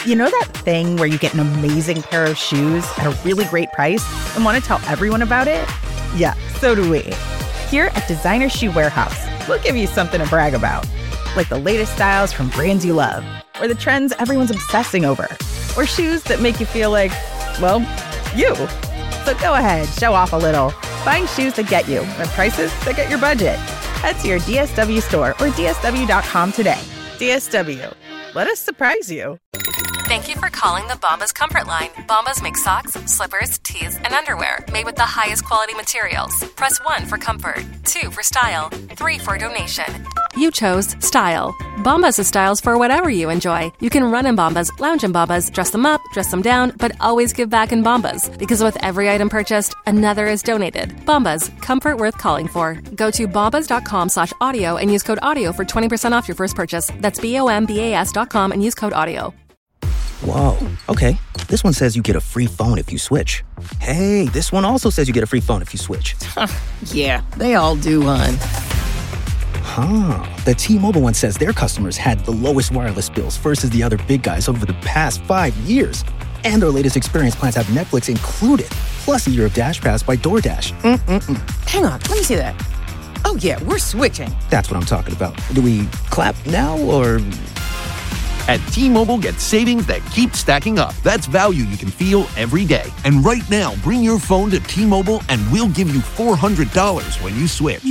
You know that thing where you get an amazing pair of shoes at a really great price and want to tell everyone about it? Yeah, so do we. Here at Designer Shoe Warehouse, we'll give you something to brag about. Like the latest styles from brands you love, or the trends everyone's obsessing over, or shoes that make you feel like, well, you. So go ahead, show off a little. Find shoes that get you at prices that get your budget. Head to your DSW store or DSW.com today. DSW. Let us surprise you. Thank you for calling the Bombas Comfort Line. Bombas make socks, slippers, tees, and underwear made with the highest quality materials. Press 1 for comfort, 2 for style, 3 for donation. You chose style. Bombas has styles for whatever you enjoy. You can run in Bombas, lounge in Bombas, dress them up, dress them down, but always give back in Bombas. Because with every item purchased, another is donated. Bombas, comfort worth calling for. Go to bombas.com/audio and use code AUDIO for 20% off your first purchase. That's BOMBAS.com and use code AUDIO. Whoa, okay. This one says you get a free phone if you switch. Hey, this one also says you get a free phone if you switch. Yeah, they all do, hon. Huh. The T-Mobile one says their customers had the lowest wireless bills versus the other big guys over the past 5 years. And their latest experience plans have Netflix included, plus a year of Dash Pass by DoorDash. Hang on, let me see that. Oh, yeah, we're switching. That's what I'm talking about. Do we clap now, or... At T-Mobile, get savings that keep stacking up. That's value you can feel every day. And right now, bring your phone to T-Mobile and we'll give you $400 when you switch.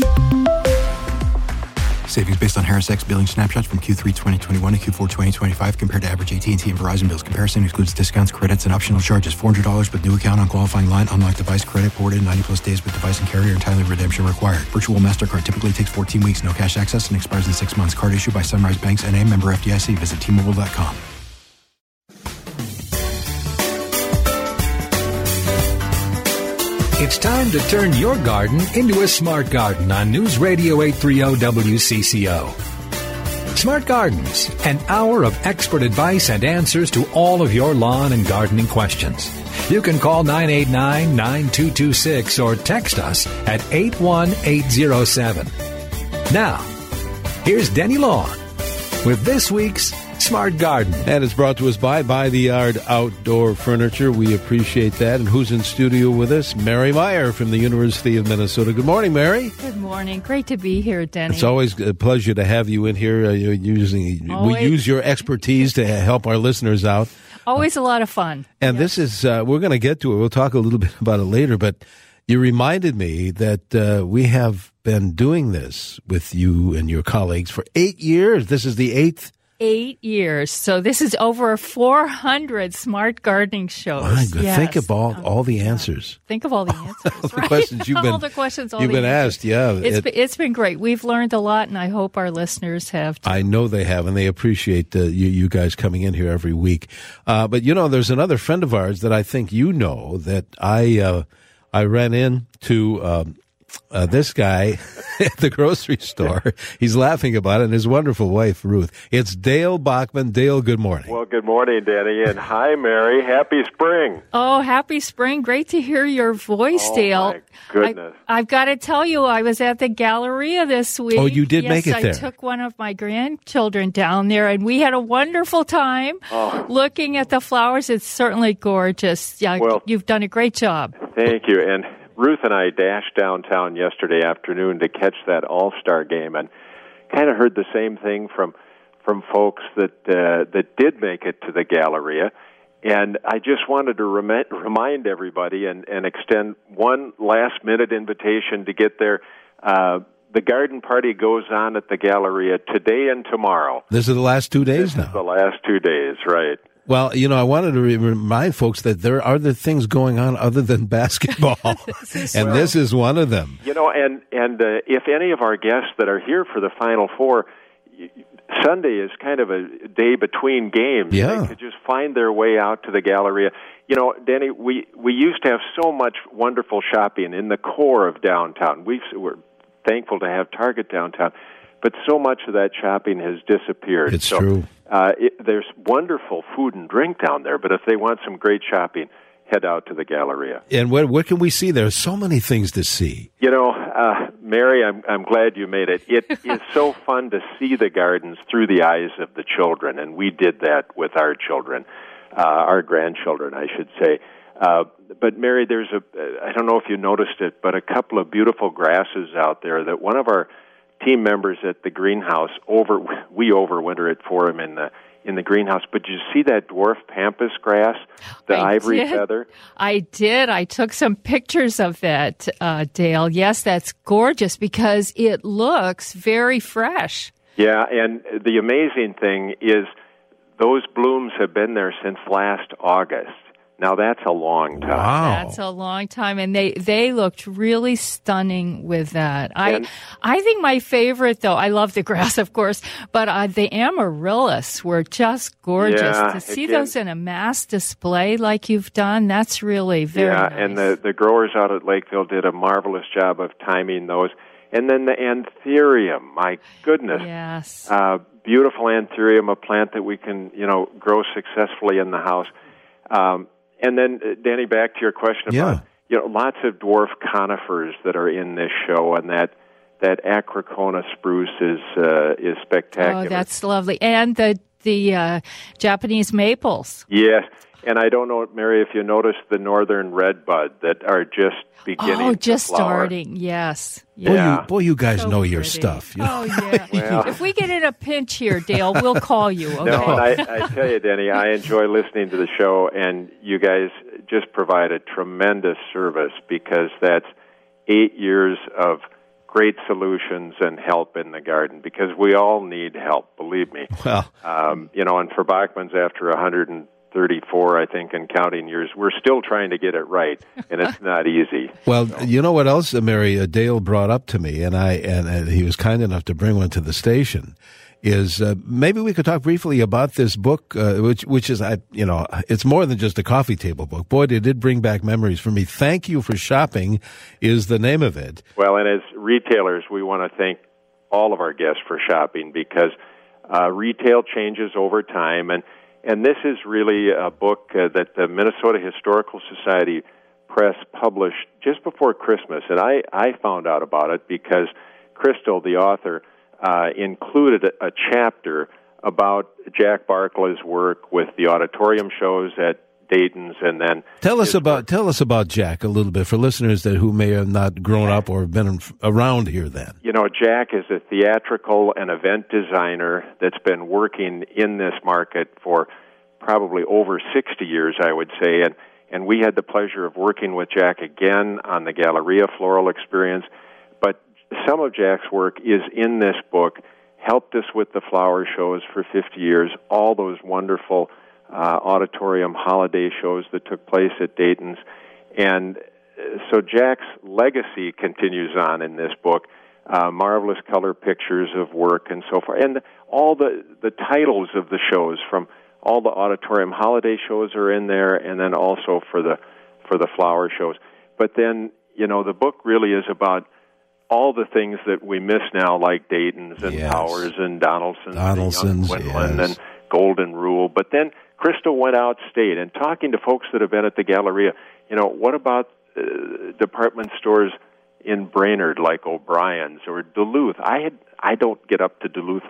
Savings based on Harris X billing snapshots from Q3 2021 to Q4 2025 compared to average AT&T and Verizon bills. Comparison excludes discounts, credits, and optional charges. $400 with new account on qualifying line. Unlocked device credit ported 90-plus days with device and carrier and timely redemption required. Virtual MasterCard typically takes 14 weeks. No cash access and expires in 6 months. Card issued by Sunrise Banks N.A. member FDIC. Visit T-Mobile.com. It's time to turn your garden into a smart garden on News Radio 830 WCCO. Smart Gardens, an hour of expert advice and answers to all of your lawn and gardening questions. You can call 989-9226 or text us at 81807. Now, here's Denny Long with this week's Smart Garden. And it's brought to us by the Yard Outdoor Furniture. We appreciate that. And who's in studio with us? Mary Meyer from the University of Minnesota. Good morning, Mary. Good morning. Great to be here, Denny. It's always a pleasure to have you in here. We use your expertise to help our listeners out. Always a lot of fun. And This is, we're going to get to it. We'll talk a little bit about it later. But you reminded me that we have been doing this with you and your colleagues for 8 years. This is the 8th. 8 years. So this is over 400 smart gardening shows. Yes. Think of all the answers. Think of all the answers. All the questions you've been asked. Yeah, it's been great. We've learned a lot, and I hope our listeners have too. I know they have, and they appreciate you guys coming in here every week. But there's another friend of ours that I think you know that I ran into. This guy at the grocery store, he's laughing about it, and his wonderful wife, Ruth. It's Dale Bachman. Dale, good morning. Well, good morning, Danny, and hi, Mary. Happy spring. Oh, happy spring. Great to hear your voice, Dale. My goodness. I've got to tell you, I was at the Galleria this week. Oh, you did make it there. I took one of my grandchildren down there, and we had a wonderful time looking at the flowers. It's certainly gorgeous. Yeah, well, you've done a great job. Thank you, and Ruth and I dashed downtown yesterday afternoon to catch that All-Star game, and kind of heard the same thing from folks that did make it to the Galleria. And I just wanted to remind everybody and extend one last-minute invitation to get there. The garden party goes on at the Galleria today and tomorrow. This is the last 2 days now. This is the last 2 days, right. Well, I wanted to remind folks that there are other things going on other than basketball, this is one of them. And if any of our guests that are here for the Final Four, Sunday is kind of a day between games. Yeah. They could just find their way out to the Galleria. Danny, we used to have so much wonderful shopping in the core of downtown. We're thankful to have Target downtown, but so much of that shopping has disappeared. It's true. There's wonderful food and drink down there, but if they want some great shopping, head out to the Galleria. And what can we see? There's so many things to see. Mary, I'm glad you made it. It is so fun to see the gardens through the eyes of the children, and we did that with our children, our grandchildren, I should say. But Mary, there's I don't know if you noticed it, but a couple of beautiful grasses out there that one of our team members at the greenhouse we overwinter it for him in the greenhouse. But did you see that dwarf pampas grass, the ivory feather? I did. I took some pictures of it, Dale. Yes, that's gorgeous because it looks very fresh. Yeah, and the amazing thing is those blooms have been there since last August. Now, that's a long time. Wow. That's a long time, and they looked really stunning with that. I think my favorite, though, I love the grass, of course, but the amaryllis were just gorgeous. Yeah, to see those in a mass display like you've done, that's really very nice. And the growers out at Lakeville did a marvelous job of timing those. And then the anthurium, my goodness. Yes. Beautiful anthurium, a plant that we can, grow successfully in the house. And then, Danny, back to your question about, lots of dwarf conifers that are in this show, and that Acrocona spruce is spectacular. Oh, that's lovely. And the Japanese maples. Yes. And I don't know, Mary, if you noticed the northern redbud that are just beginning to flower. Starting, yes. Yeah. Boy, you guys know your stuff. Oh, yeah. Well, if we get in a pinch here, Dale, we'll call you, okay? No, and I tell you, Denny, I enjoy listening to the show, and you guys just provide a tremendous service because that's 8 years of great solutions and help in the garden because we all need help, believe me. Well, and for Bachman's after 134, I think, and counting years, we're still trying to get it right, and it's not easy. Well, you know what else, Mary, Dale brought up to me, and he was kind enough to bring one to the station, is maybe we could talk briefly about this book, which is, it's more than just a coffee table book. Boy, it did bring back memories for me. Thank You for Shopping is the name of it. Well, and as retailers, we want to thank all of our guests for shopping because retail changes over time, and this is really a book that the Minnesota Historical Society Press published just before Christmas, and I found out about it because Crystal, the author, included a chapter about Jack Barkley's work with the auditorium shows at Dayton's, and then tell us about Jack a little bit for listeners who may have not grown up or been around here then. Jack is a theatrical and event designer that's been working in this market for probably over 60 years, I would say, and we had the pleasure of working with Jack again on the Galleria Floral Experience. But some of Jack's work is in this book, helped us with the flower shows for 50 years, all those wonderful auditorium holiday shows that took place at Dayton's. And so Jack's legacy continues on in this book, marvelous color pictures of work and so forth. And all the titles of the shows from all the auditorium holiday shows are in there, and then also for the flower shows. But then, the book really is about all the things that we miss now, like Dayton's and Powers and Donaldson's Quinlan and Golden Rule. But then Crystal went outstate, and talking to folks that have been at the Galleria, what about department stores in Brainerd like O'Brien's or Duluth? I don't get up to Duluth,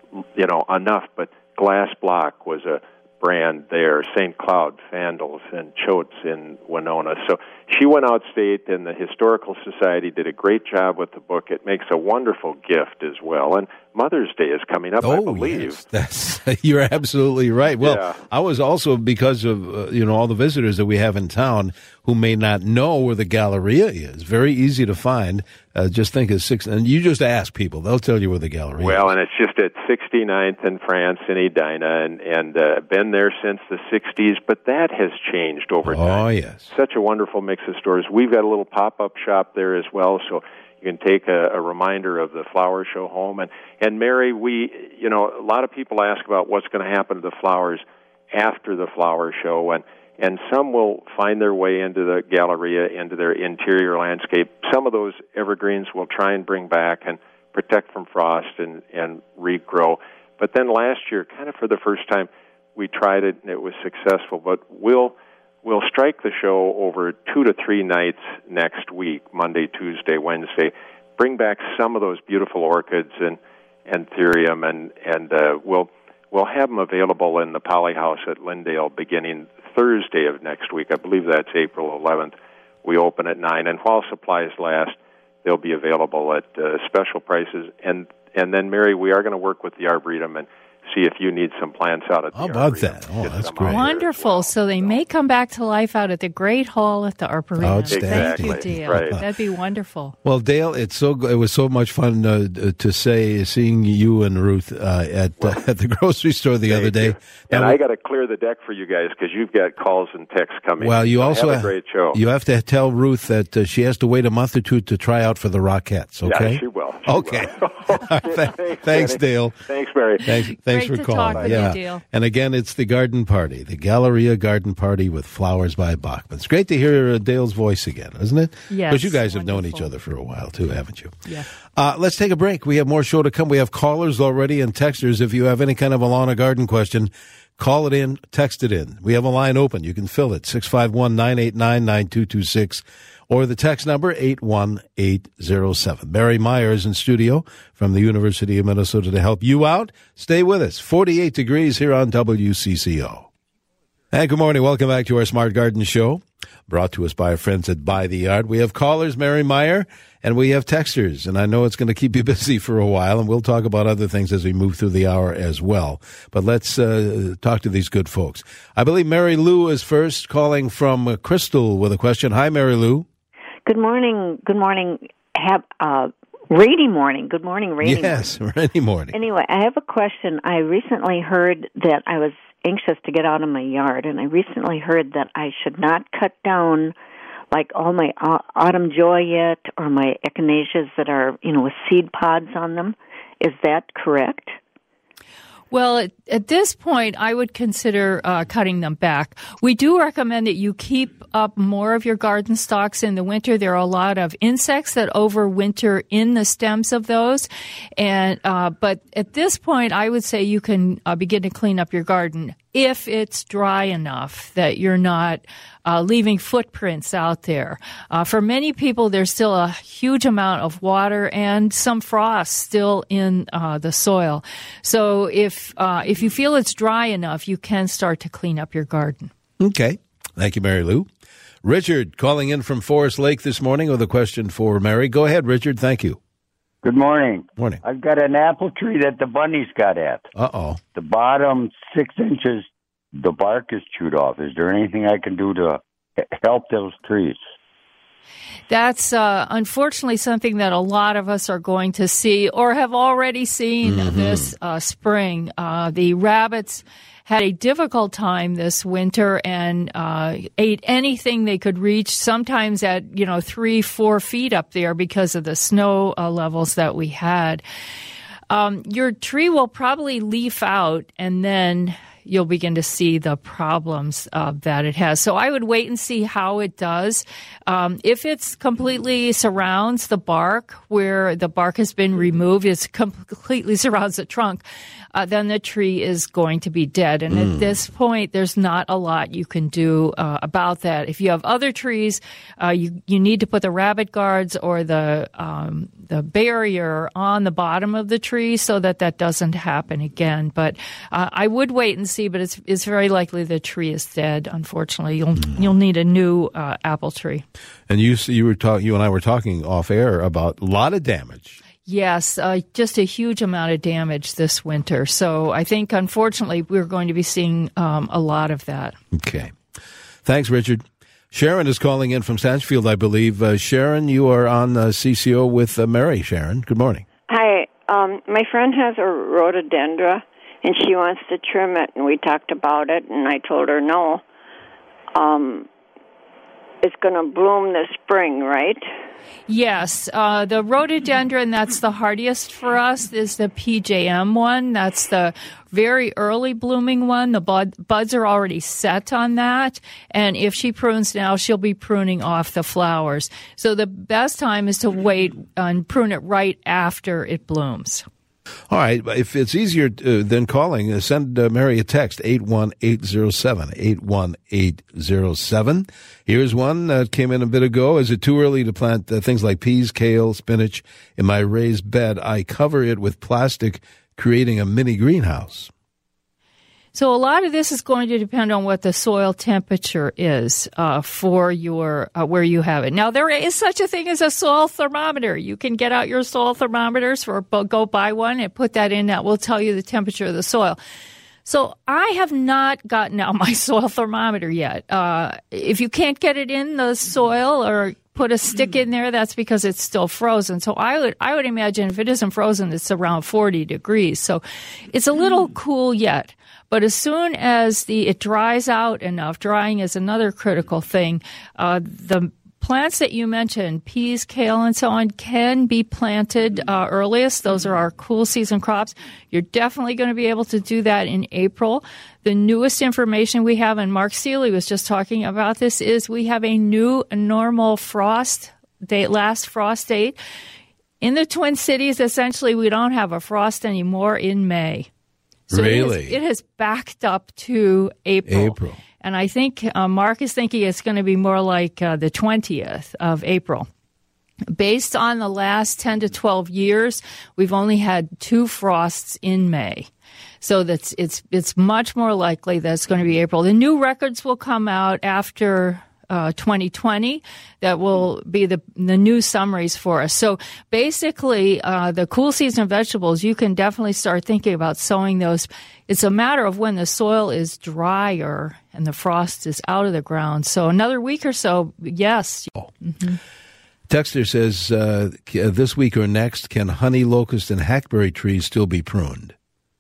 enough, but Glass Block was a brand there, St. Cloud, Fandles, and Choate's in Winona. So she went outstate, and the Historical Society did a great job with the book. It makes a wonderful gift as well. And Mother's Day is coming up, I believe. Yes. You're absolutely right. Well, I was also, because of, all the visitors that we have in town who may not know where the Galleria is, very easy to find. Just think of and you just ask people. They'll tell you where the Galleria is. Well, and it's just at 69th and France in Edina, and been there since the 60s, but that has changed over time. Oh, yes. Such a wonderful mix of stores. We've got a little pop-up shop there as well, so you can take a reminder of the flower show home. And Mary, a lot of people ask about what's going to happen to the flowers after the flower show, and some will find their way into the Galleria, into their interior landscape. Some of those evergreens we'll try and bring back and protect from frost and regrow. But then last year, kind of for the first time, we tried it and it was successful. But we'll we'll strike the show over 2 to 3 nights next week, Monday, Tuesday, Wednesday. Bring back some of those beautiful orchids and anthurium, and we'll have them available in the Poly House at Lyndale beginning Thursday of next week. I believe that's April 11th. We open at 9, and while supplies last, they'll be available at special prices. And then, Mary, we are going to work with the Arboretum and see if you need some plants out at the Arboretum. Arboretum. How about that? Oh, that's great. Wonderful. Well. So they may come back to life out at the Great Hall at the Arboretum. Outstanding. Thank you, Dale. Right. That'd be wonderful. Well, Dale, it was so much fun to seeing you and Ruth at the grocery store the other day. And I got to clear the deck for you guys because you've got calls and texts coming. Well, you also have a great show. You have to tell Ruth that she has to wait a month or two to try out for the Rockettes. Okay, yeah, she will. Okay. Thanks, Dale. Thanks, Mary. Thanks Great for to calling. talk with you, Dale. And again, it's the garden party, the Galleria Garden Party with Flowers by Bachman. It's great to hear Dale's voice again, isn't it? Yes. Because you guys have known wonderful. each other for a while too, haven't you? Yeah. Let's take a break. We have more show to come. We have callers already and texters. If you have any kind of a lawn or garden question, call it in, text it in. We have a line open. You can fill it, 651-989-9226, or the text number, 81807. Barry Myers in studio from the University of Minnesota to help you out. Stay with us. 48 degrees here on WCCO. And good morning. Welcome back to our Smart Garden Show, brought to us by our friends at By the Yard. We have callers, Mary Meyer, and we have texters. And I know it's going to keep you busy for a while, and we'll talk about other things as we move through the hour as well. But let's talk to these good folks. I believe Mary Lou is first, calling from Crystal with a question. Hi, Mary Lou. Good morning. Good morning. Rainy morning. Good morning, rainy Yes, morning. rainy morning. Anyway, I have a question. I recently heard that I was anxious to get out of my yard, and I recently heard that I should not cut down like all my autumn joy yet or my echinaceas that are, with seed pods on them. Is that correct? Well, at this point, I would consider cutting them back. We do recommend that you keep up more of your garden stalks in the winter. There are a lot of insects that overwinter in the stems of those, and but at this point, I would say you can begin to clean up your garden if it's dry enough that you're not leaving footprints out there. For many people, there's still a huge amount of water and some frost still in the soil. So if you feel it's dry enough, you can start to clean up your garden. Okay. Thank you, Mary Lou. Richard calling in from Forest Lake this morning with a question for Mary. Go ahead, Richard. Thank you. Good morning. Morning. I've got an apple tree that the bunnies got at. Uh-oh. The bottom 6 inches, the bark is chewed off. Is there anything I can do to help those trees? That's unfortunately something that a lot of us are going to see or have already seen this spring. The rabbits had a difficult time this winter and ate anything they could reach, sometimes at 3-4 feet up there because of the snow levels that we had. Your tree will probably leaf out, and then you'll begin to see the problems that it has. So I would wait and see how it does. If it's completely surrounds the bark, where the bark has been removed, it completely surrounds the trunk, then the tree is going to be dead. And at this point, there's not a lot you can do about that. If you have other trees, you need to put the rabbit guards or the barrier on the bottom of the tree so that doesn't happen again. But I would wait and see, but it's very likely the tree is dead, unfortunately. You'll need a new apple tree. And you and I were talking off air about a lot of damage. Yes, just a huge amount of damage this winter. So I think, unfortunately, we're going to be seeing a lot of that. Okay. Thanks, Richard. Sharon is calling in from Sanchfield, I believe. Sharon, you are on CCO with Mary. Sharon, good morning. Hi. My friend has a rhododendron, and she wants to trim it, and we talked about it, and I told her no. It's going to bloom this spring, right? Yes. The rhododendron that's the hardiest for us is the PJM one. That's the very early blooming one. The buds are already set on that. And if she prunes now, she'll be pruning off the flowers. So the best time is to wait and prune it right after it blooms. All right. If it's easier than calling, send Mary a text, 81807, 81807. Here's one that came in a bit ago. Is it too early to plant things like peas, kale, spinach in my raised bed? I cover it with plastic, creating a mini greenhouse. So a lot of this is going to depend on what the soil temperature is for your where you have it. Now, there is such a thing as a soil thermometer. You can get out your soil thermometers or go buy one and put that in. That will tell you the temperature of the soil. So I have not gotten out my soil thermometer yet. If you can't get it in the soil or put a stick in there, that's because it's still frozen. So I would imagine if it isn't frozen, it's around 40 degrees. So it's a little cool yet. But as soon as it dries out enough, drying is another critical thing, the plants that you mentioned, peas, kale, and so on, can be planted earliest. Those are our cool season crops. You're definitely going to be able to do that in April. The newest information we have, and Mark Seeley was just talking about this, is we have a new normal frost date, last frost date. In the Twin Cities, essentially, we don't have a frost anymore in May. So really? It has backed up to April. And I think Mark is thinking it's going to be more like the 20th of April. Based on the last 10 to 12 years, we've only had 2 frosts in May. So it's much more likely that it's going to be April. The new records will come out after 2020. That will be the new summaries for us. So basically, the cool season vegetables, you can definitely start thinking about sowing those. It's a matter of when the soil is drier and the frost is out of the ground. So another week or so, yes. Mm-hmm. Texter says, this week or next, can honey locust and hackberry trees still be pruned?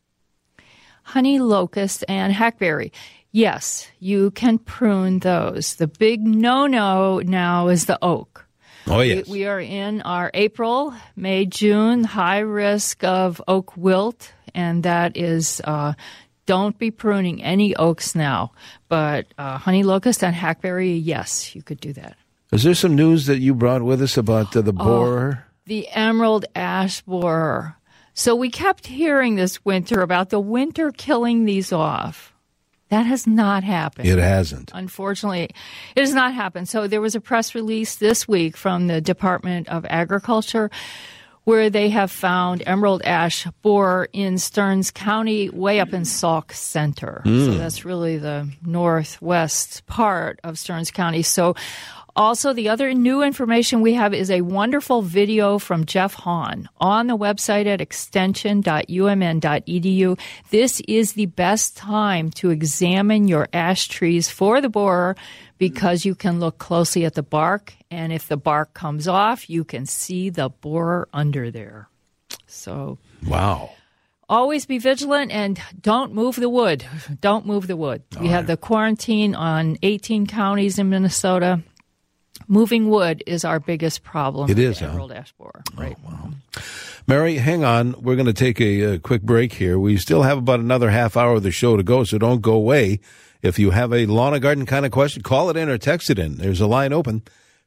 Honey locust and hackberry. Yes, you can prune those. The big no-no now is the oak. Oh, yes. We are in our April, May, June, high risk of oak wilt, and that is don't be pruning any oaks now. But honey locust and hackberry, yes, you could do that. Is there some news that you brought with us about the borer? The emerald ash borer. So we kept hearing this winter about the winter killing these off. That has not happened. It hasn't. Unfortunately, it has not happened. So there was a press release this week from the Department of Agriculture where they have found emerald ash borer in Stearns County, way up in Sauk Center. So that's really the northwest part of Stearns County. So also, the other new information we have is a wonderful video from Jeff Hahn on the website at extension.umn.edu. This is the best time to examine your ash trees for the borer because you can look closely at the bark, and if the bark comes off, you can see the borer under there. So, wow. Always be vigilant and don't move the wood. Don't move the wood. We have the quarantine on 18 counties in Minnesota. Moving wood is our biggest problem. It is, emerald ash borer. Right. Oh, wow. Mary, hang on. We're going to take a quick break here. We still have about another half hour of the show to go, so don't go away. If you have a lawn and garden kind of question, call it in or text it in. There's a line open,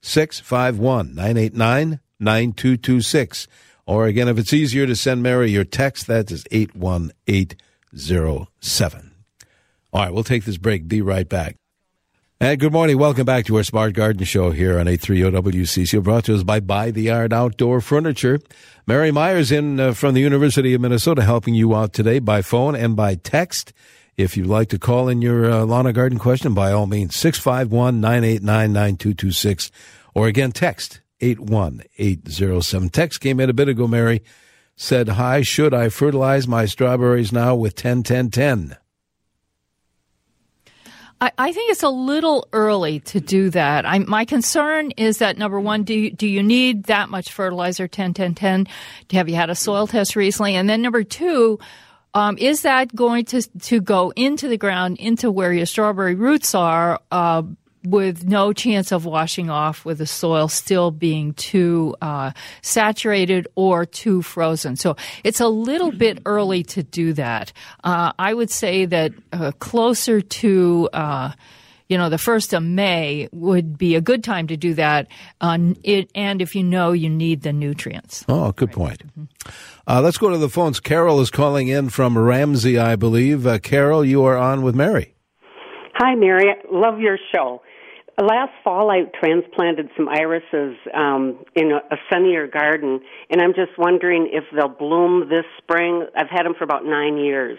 651-989-9226. Or again, if it's easier to send Mary your text, that is 81807. All right, we'll take this break. Be right back. And good morning. Welcome back to our Smart Garden Show here on 830 WCCO, brought to us by the Yard Outdoor Furniture. Mary Myers in from the University of Minnesota helping you out today by phone and by text. If you'd like to call in your lawn and garden question, by all means, 651-989-9226. Or again, text 81807. Text came in a bit ago, Mary. Said, hi, should I fertilize my strawberries now with 10-10-10? I think it's a little early to do that. My concern is that, number one, do you need that much fertilizer, 10-10-10? Have you had a soil test recently? And then number two, is that going to go into the ground, into where your strawberry roots are, with no chance of washing off with the soil still being too saturated or too frozen? So it's a little bit early to do that. I would say that closer to the 1st of May would be a good time to do that. And if you know you need the nutrients. Oh, good point. Let's go to the phones. Carol is calling in from Ramsey, I believe. Carol, you are on with Mary. Hi, Mary. Love your show. Last fall, I transplanted some irises in a sunnier garden, and I'm just wondering if they'll bloom this spring. I've had them for about 9 years.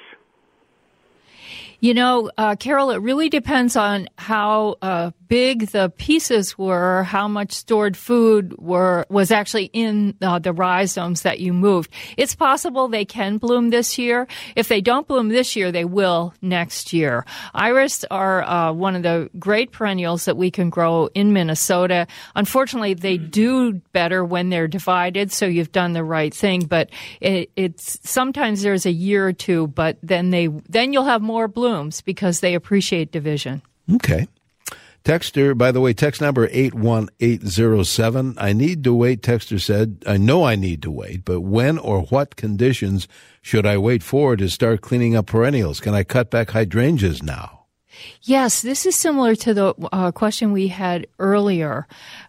Carol, it really depends on how big the pieces were, how much stored food was actually in the rhizomes that you moved. It's possible they can bloom this year. If they don't bloom this year, they will next year. Iris are one of the great perennials that we can grow in Minnesota. Unfortunately, they do better when they're divided, so you've done the right thing. But it's sometimes there's a year or two, but then you'll have more blooms because they appreciate division. Okay. Texter, by the way, text number 81807. I need to wait, texter said. I know I need to wait, but when or what conditions should I wait for to start cleaning up perennials? Can I cut back hydrangeas now? Yes, this is similar to the question we had earlier.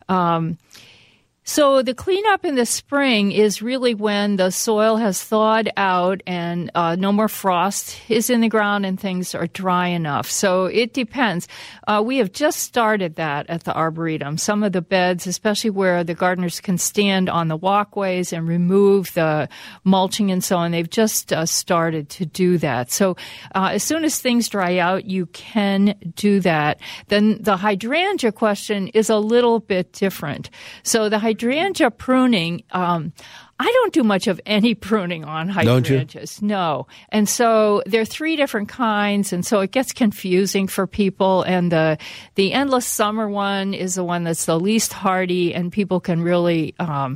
So the cleanup in the spring is really when the soil has thawed out and no more frost is in the ground and things are dry enough. So it depends. We have just started that at the Arboretum. Some of the beds, especially where the gardeners can stand on the walkways and remove the mulching and so on, they've just started to do that. So as soon as things dry out, you can do that. Then the hydrangea question is a little bit different. So the hydrangea pruning, I don't do much of any pruning on hydrangeas. Don't you? No. And so there are 3 different kinds, and so it gets confusing for people. And the endless summer one is the one that's the least hardy, and people can really are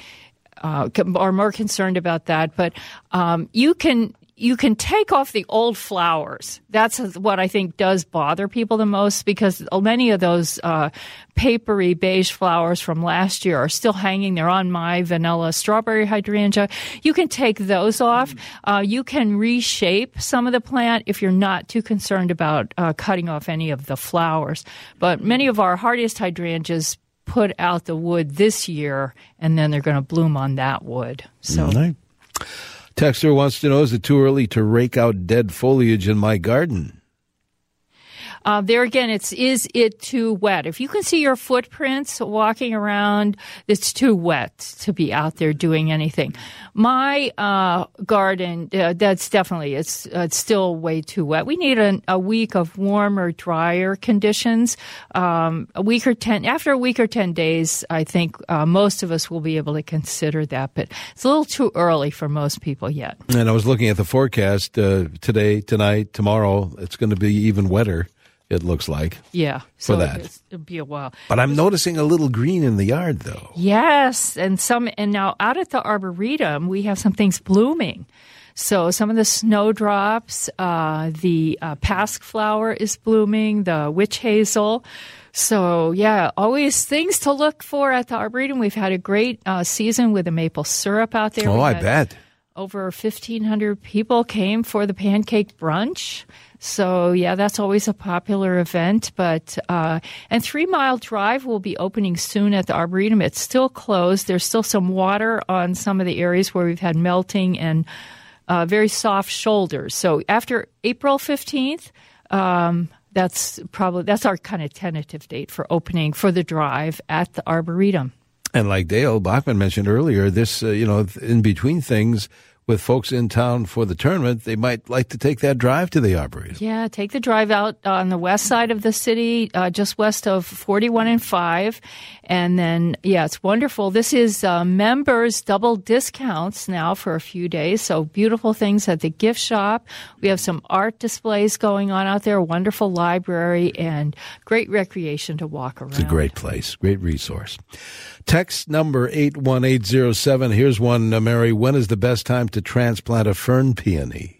more concerned about that. But you can take off the old flowers. That's what I think does bother people the most, because many of those papery beige flowers from last year are still hanging there on my vanilla strawberry hydrangea. You can take those off. You can reshape some of the plant if you're not too concerned about cutting off any of the flowers. But many of our hardiest hydrangeas put out the wood this year, and then they're going to bloom on that wood. So. Right. Texter wants to know, is it too early to rake out dead foliage in my garden? There again, is it too wet? If you can see your footprints walking around, it's too wet to be out there doing anything. My garden, that's definitely, it's still way too wet. We need a week of warmer, drier conditions. After a week or 10 days, I think most of us will be able to consider that, but it's a little too early for most people yet. And I was looking at the forecast today, tonight, tomorrow. It's going to be even wetter. It looks like. Yeah. For that. It'll be a while. But I'm noticing a little green in the yard, though. Yes. And now out at the Arboretum, we have some things blooming. So some of the snowdrops, the pasque flower is blooming, the witch hazel. So, yeah, always things to look for at the Arboretum. We've had a great season with the maple syrup out there. Oh, I bet. Over 1,500 people came for the pancake brunch. So, yeah, that's always a popular event. But and 3 Mile Drive will be opening soon at the Arboretum. It's still closed. There's still some water on some of the areas where we've had melting and very soft shoulders. So after April 15th, that's our kind of tentative date for opening for the drive at the Arboretum. And like Dale Bachman mentioned earlier, this, in between things, with folks in town for the tournament, they might like to take that drive to the Arboretum. Yeah, take the drive out on the west side of the city, just west of 41 and 5. And then, yeah, it's wonderful. This is members double discounts now for a few days. So beautiful things at the gift shop. We have some art displays going on out there, a wonderful library, and great recreation to walk around. It's a great place, great resource. Text number 81807. Here's one, Mary. When is the best time to transplant a fern peony?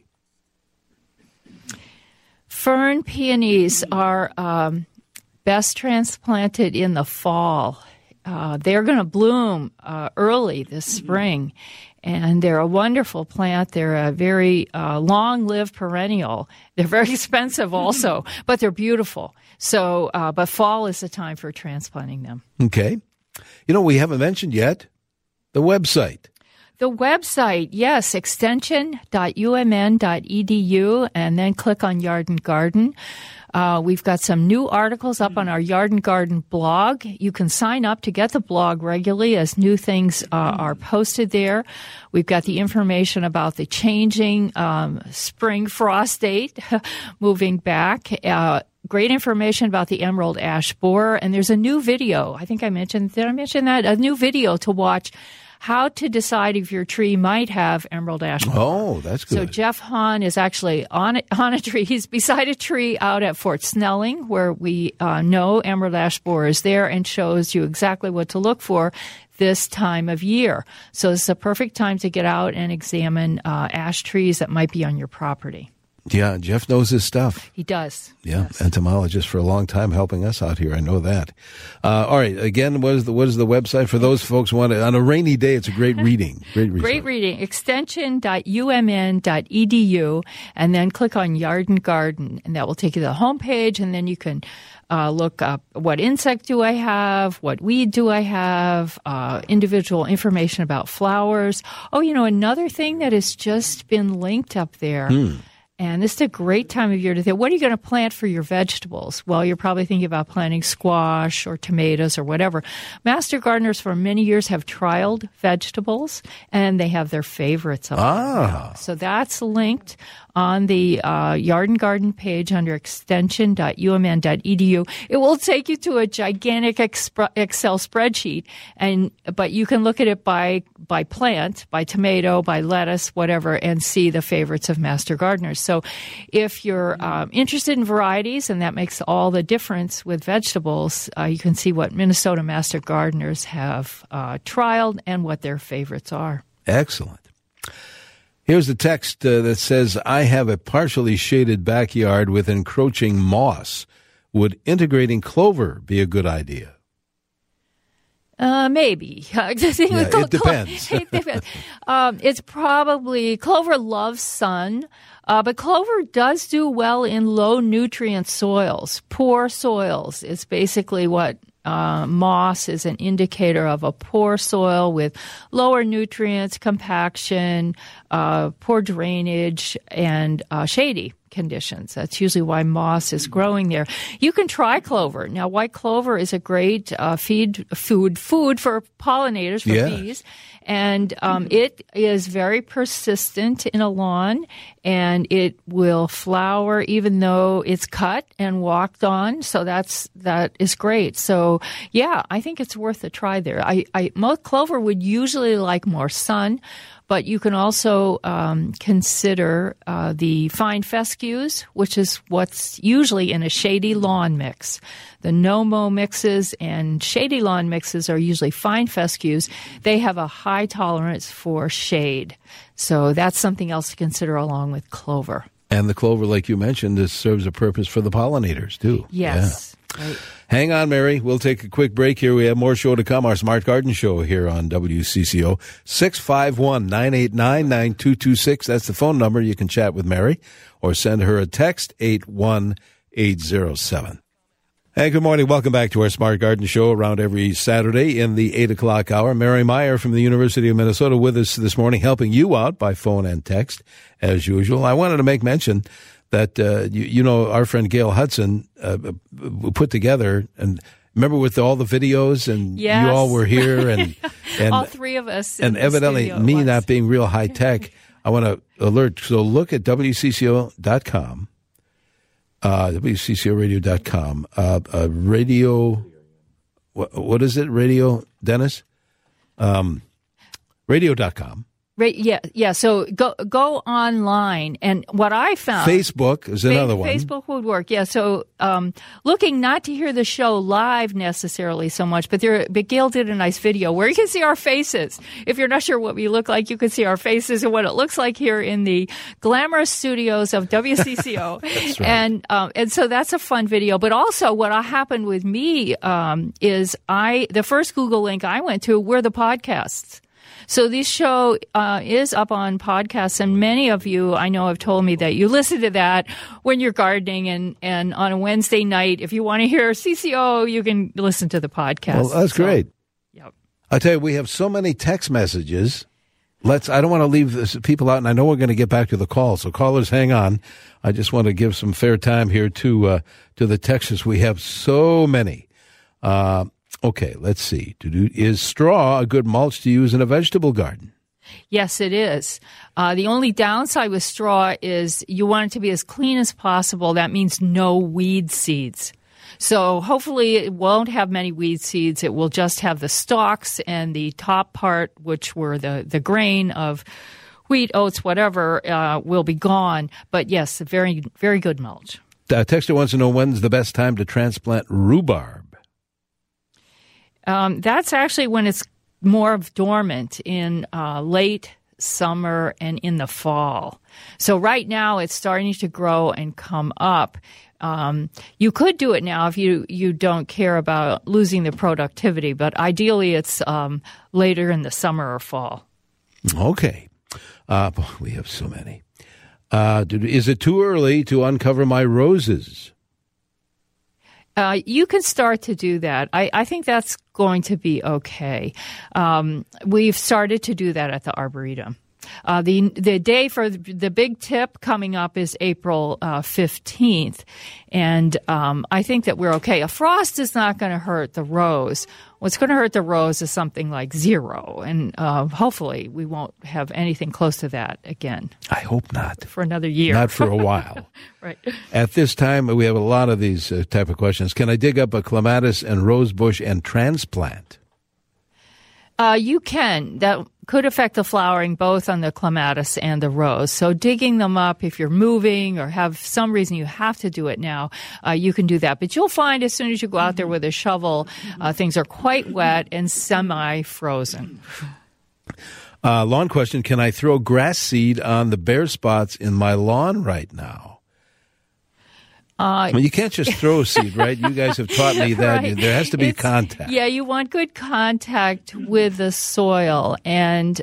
Fern peonies are best transplanted in the fall. They're going to bloom early this spring. And they're a wonderful plant. They're a very long-lived perennial. They're very expensive also, but they're beautiful. So, but fall is the time for transplanting them. Okay. We haven't mentioned yet the website. The website, yes, extension.umn.edu, and then click on Yard and Garden. We've got some new articles up on our Yard and Garden blog. You can sign up to get the blog regularly as new things are posted there. We've got the information about the changing spring frost date, moving back. Great information about the emerald ash borer. And there's a new video. I think did I mention that? A new video to watch. How to decide if your tree might have emerald ash borer. Oh, that's good. So Jeff Hahn is actually on a tree. He's beside a tree out at Fort Snelling, where we know emerald ash borer is there, and shows you exactly what to look for this time of year. So it's a perfect time to get out and examine ash trees that might be on your property. Yeah, Jeff knows his stuff. He does. Yeah, yes. Entomologist for a long time helping us out here. I know that. All right, again, what is the website for those folks who want it? On a rainy day, it's a great reading. Great reading. Extension.umn.edu, and then click on Yard and Garden, and that will take you to the homepage, and then you can look up what insect do I have, what weed do I have, individual information about flowers. Oh, another thing that has just been linked up there. And this is a great time of year to think, what are you going to plant for your vegetables? Well, you're probably thinking about planting squash or tomatoes or whatever. Master gardeners for many years have trialed vegetables, and they have their favorites of them. So that's linked on the Yard and Garden page under extension.umn.edu. It will take you to a gigantic Excel spreadsheet, but you can look at it by plant, by tomato, by lettuce, whatever, and see the favorites of master gardeners. So if you're interested in varieties, and that makes all the difference with vegetables, you can see what Minnesota master gardeners have trialed and what their favorites are. Excellent. Here's the text that says, I have a partially shaded backyard with encroaching moss. Would integrating clover be a good idea? Maybe. It depends. It depends. It's probably, clover loves sun, but clover does do well in low nutrient soils, poor soils. It's basically what moss is an indicator of a poor soil with lower nutrients, compaction, poor drainage, and shady conditions. That's usually why moss is growing there. You can try clover. Now, white clover is a great food for pollinators, for bees. And it is very persistent in a lawn, and it will flower even though it's cut and walked on. So that is great. So yeah, I think it's worth a try there. Most clover would usually like more sun, but you can also consider the fine fescues, which is what's usually in a shady lawn mix. The no-mow mixes and shady lawn mixes are usually fine fescues. They have a high tolerance for shade. So that's something else to consider along with clover. And the clover, like you mentioned, this serves a purpose for the pollinators, too. Yes. Yeah. Right. Hang on, Mary. We'll take a quick break here. We have more show to come. Our Smart Garden Show here on WCCO. 651-989-9226. That's the phone number. You can chat with Mary or send her a text, 81807. Hey, good morning. Welcome back to our Smart Garden Show around every Saturday in the 8 o'clock hour. Mary Meyer from the University of Minnesota with us this morning, helping you out by phone and text, as usual. I wanted to make mention that, our friend Gail Hudson put together, and remember with all the videos, and you all were here, and all three of us. And evidently, me not being real high tech, I want to alert. So look at WCCO.com. WCCOradio.com. Radio, what is it? Radio, Dennis? Radio.com. Yeah. So go online, and what I found, Facebook is another one. Facebook would work. Yeah. So looking not to hear the show live necessarily so much, but Gail did a nice video where you can see our faces. If you're not sure what we look like, you can see our faces and what it looks like here in the glamorous studios of WCCO. That's right. And so that's a fun video. But also, what happened with me is the first Google link I went to were the podcasts. So this show is up on podcasts, and many of you I know have told me that you listen to that when you're gardening, and on a Wednesday night, if you want to hear CCO, you can listen to the podcast. Well, that's great. Yep. I tell you, we have so many text messages. I don't want to leave people out, and I know we're going to get back to the call, so callers, hang on. I just want to give some fair time here to the texts. We have so many. Okay, let's see. Is straw a good mulch to use in a vegetable garden? Yes, it is. The only downside with straw is you want it to be as clean as possible. That means no weed seeds. So hopefully it won't have many weed seeds. It will just have the stalks and the top part, which were the grain of wheat, oats, whatever, will be gone. But yes, a very, very good mulch. Texter wants to know when's the best time to transplant rhubarb. That's actually when it's more of dormant in late summer and in the fall. So right now it's starting to grow and come up. You could do it now if you don't care about losing the productivity, but ideally it's later in the summer or fall. Okay. We have so many. Is it too early to uncover my roses? You can start to do that. I think that's going to be okay. We've started to do that at the Arboretum. The day for the big tip coming up is April 15th, and I think that we're okay. A frost is not going to hurt the rose. What's going to hurt the rose is something like 0, and hopefully we won't have anything close to that again. I hope not. For another year. Not for a while. Right. At this time, we have a lot of these type of questions. Can I dig up a clematis and rose bush and transplant? You can. That could affect the flowering both on the clematis and the rose. So digging them up, if you're moving or have some reason you have to do it now, you can do that. But you'll find as soon as you go out there with a shovel, things are quite wet and semi-frozen. Lawn question, can I throw grass seed on the bare spots in my lawn right now? You can't just throw seed, right? You guys have taught me that right. There has to be contact. Yeah, you want good contact with the soil. And,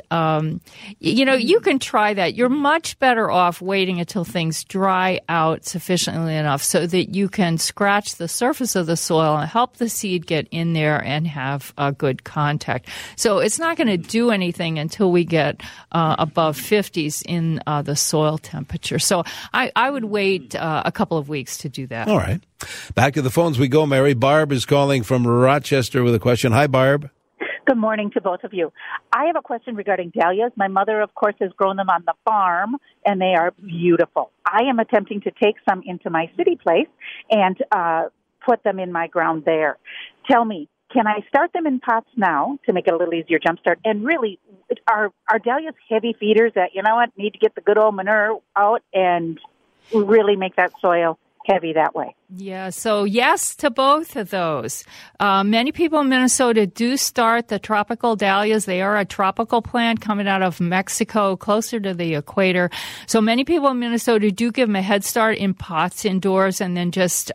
you can try that. You're much better off waiting until things dry out sufficiently enough so that you can scratch the surface of the soil and help the seed get in there and have good contact. So it's not going to do anything until we get above 50s in the soil temperature. So I would wait a couple of weeks to do that. All right. Back to the phones we go, Mary. Barb is calling from Rochester with a question. Hi, Barb. Good morning to both of you. I have a question regarding dahlias. My mother, of course, has grown them on the farm, and they are beautiful. I am attempting to take some into my city place and put them in my ground there. Tell me, can I start them in pots now to make it a little easier jumpstart? And really, are dahlias heavy feeders that, need to get the good old manure out and really make that soil heavy that way? Yeah, so yes to both of those. Many people in Minnesota do start the tropical dahlias. They are a tropical plant coming out of Mexico, closer to the equator. So many people in Minnesota do give them a head start in pots indoors and then just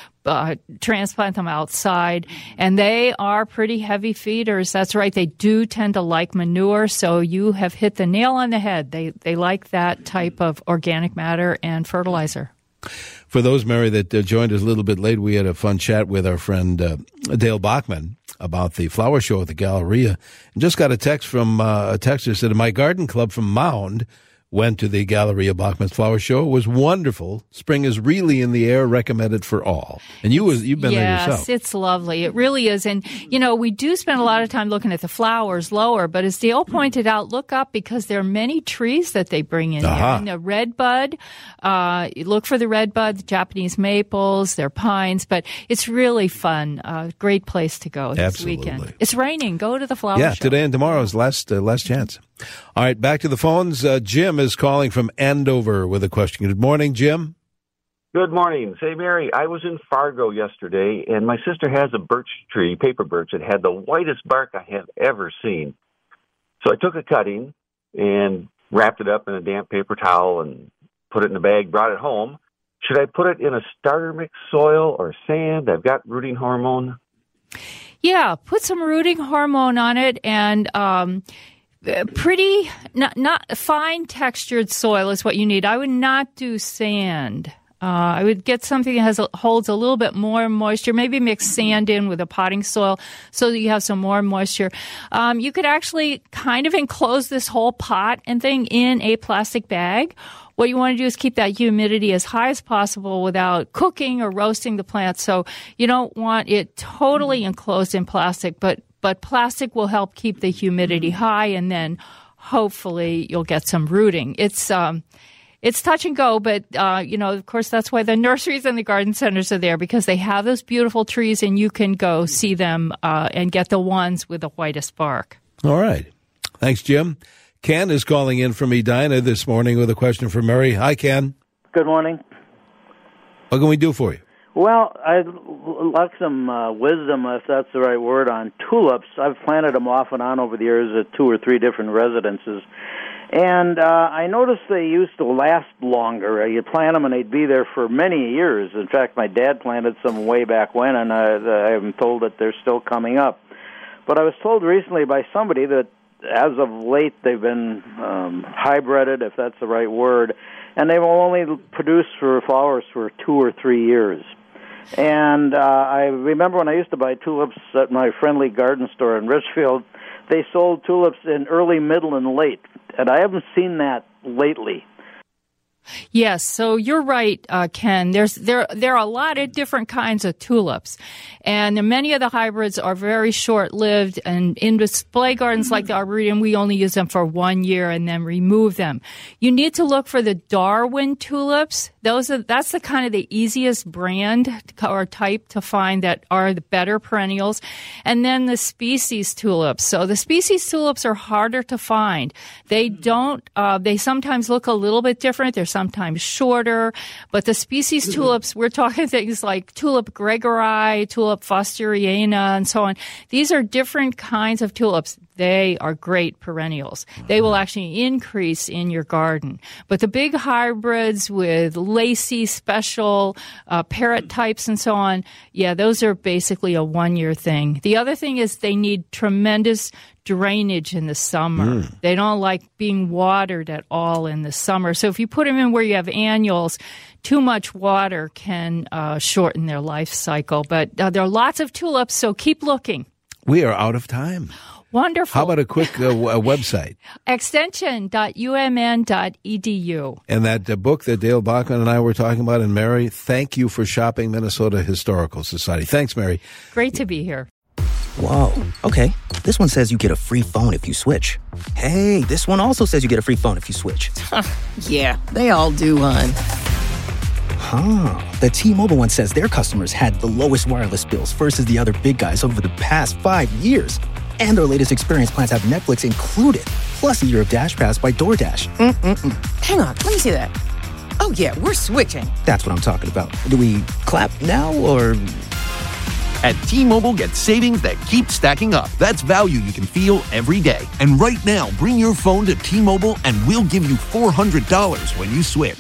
transplant them outside. And they are pretty heavy feeders. That's right. They do tend to like manure. So you have hit the nail on the head. They like that type of organic matter and fertilizer. For those, Mary, that joined us a little bit late, we had a fun chat with our friend Dale Bachman about the flower show at the Galleria. And just got a text from a texter said, my garden club from Mound went to the Galleria Bachman's flower show. It was wonderful. Spring is really in the air, recommended for all. And you've been there yourself. Yes, it's lovely. It really is. And, we do spend a lot of time looking at the flowers lower, but as Dale pointed out, look up because there are many trees that they bring in here. And the redbud, look for the redbud, the Japanese maples, their pines, but it's really fun. Great place to go this weekend. It's raining. Go to the flower show. Yeah, today and tomorrow is last chance. All right, back to the phones. Jim is calling from Andover with a question. Good morning, Jim. Good morning. Say, Mary, I was in Fargo yesterday, and my sister has a birch tree, paper birch. It had the whitest bark I have ever seen. So I took a cutting and wrapped it up in a damp paper towel and put it in a bag, brought it home. Should I put it in a starter mix soil or sand? I've got rooting hormone. Yeah, put some rooting hormone on it and Pretty, not fine textured soil is what you need. I would not do sand. I would get something that holds a little bit more moisture. Maybe mix sand in with a potting soil so that you have some more moisture. You could actually kind of enclose this whole pot and thing in a plastic bag. What you want to do is keep that humidity as high as possible without cooking or roasting the plant. So you don't want it totally enclosed in plastic, but plastic will help keep the humidity high, and then hopefully you'll get some rooting. It's touch and go, but, of course, that's why the nurseries and the garden centers are there, because they have those beautiful trees and you can go see them and get the ones with the whitest bark. All right. Thanks, Jim. Ken is calling in from Edina this morning with a question for Mary. Hi, Ken. Good morning. What can we do for you? Well, I'd like some wisdom, if that's the right word, on tulips. I've planted them off and on over the years at 2 or 3 different residences. And I noticed they used to last longer. You plant them and they'd be there for many years. In fact, my dad planted some way back when, and I'm told that they're still coming up. But I was told recently by somebody that as of late they've been hybrided, if that's the right word, and they will only produce for flowers for 2 or 3 years. And I remember when I used to buy tulips at my friendly garden store in Richfield, they sold tulips in early, middle, and late. And I haven't seen that lately. Yes, so you're right, Ken. There are a lot of different kinds of tulips, and many of the hybrids are very short-lived. And in display gardens like the Arboretum, we only use them for 1 year and then remove them. You need to look for the Darwin tulips. That's the kind of the easiest brand or type to find that are the better perennials, and then the species tulips. So the species tulips are harder to find. They sometimes look a little bit different. They're sometimes shorter, but the species tulips, we're talking things like Tulip gregori, Tulip fosteriana, and so on. These are different kinds of tulips. They are great perennials. They will actually increase in your garden. But the big hybrids with lacy, special, parrot types and so on, yeah, those are basically a 1 year thing. The other thing is they need tremendous drainage in the summer. They don't like being watered at all in the summer. So if you put them in where you have annuals, too much water can shorten their life cycle. But there are lots of tulips, so keep looking. We are out of time. Wonderful. How about a quick website? Extension.umn.edu. And that book that Dale Bachman and I were talking about, and Mary, thank you for shopping Minnesota Historical Society. Thanks, Mary. Great to be here. Whoa. Okay. This one says you get a free phone if you switch. Hey, this one also says you get a free phone if you switch. Yeah, they all do, hon. Huh. The T-Mobile one says their customers had the lowest wireless bills versus the other big guys over the past 5 years. And their latest experience plans have Netflix included, plus a year of DashPass by DoorDash. Hang on, let me see that. Oh, yeah, we're switching. That's what I'm talking about. Do we clap now, or... At T-Mobile, get savings that keep stacking up. That's value you can feel every day. And right now, bring your phone to T-Mobile and we'll give you $400 when you switch.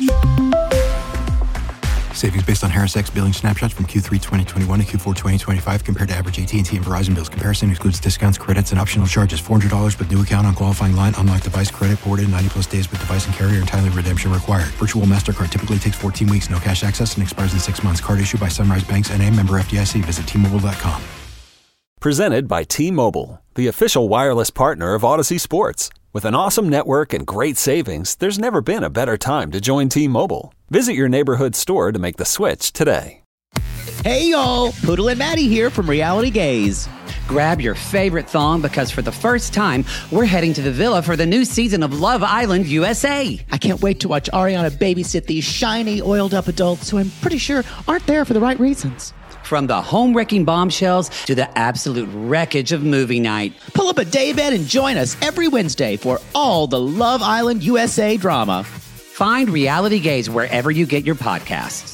Savings based on Harris X billing snapshots from Q3 2021 to Q4 2025 compared to average AT&T and Verizon bills. Comparison excludes discounts, credits, and optional charges. $400 with new account on qualifying line. Unlocked device credit ported 90-plus days with device and carrier, and timely redemption required. Virtual MasterCard typically takes 14 weeks. No cash access and expires in 6 months. Card issued by Sunrise Banks N.A. member FDIC. Visit T-Mobile.com. Presented by T-Mobile, the official wireless partner of Odyssey Sports. With an awesome network and great savings, there's never been a better time to join T-Mobile. Visit your neighborhood store to make the switch today. Hey y'all, Poodle and Maddie here from Reality Gaze. Grab your favorite thong because for the first time, we're heading to the villa for the new season of Love Island USA. I can't wait to watch Ariana babysit these shiny, oiled-up adults who I'm pretty sure aren't there for the right reasons. From the home-wrecking bombshells to the absolute wreckage of movie night. Pull up a daybed and join us every Wednesday for all the Love Island USA drama. Find Reality Gaze wherever you get your podcasts.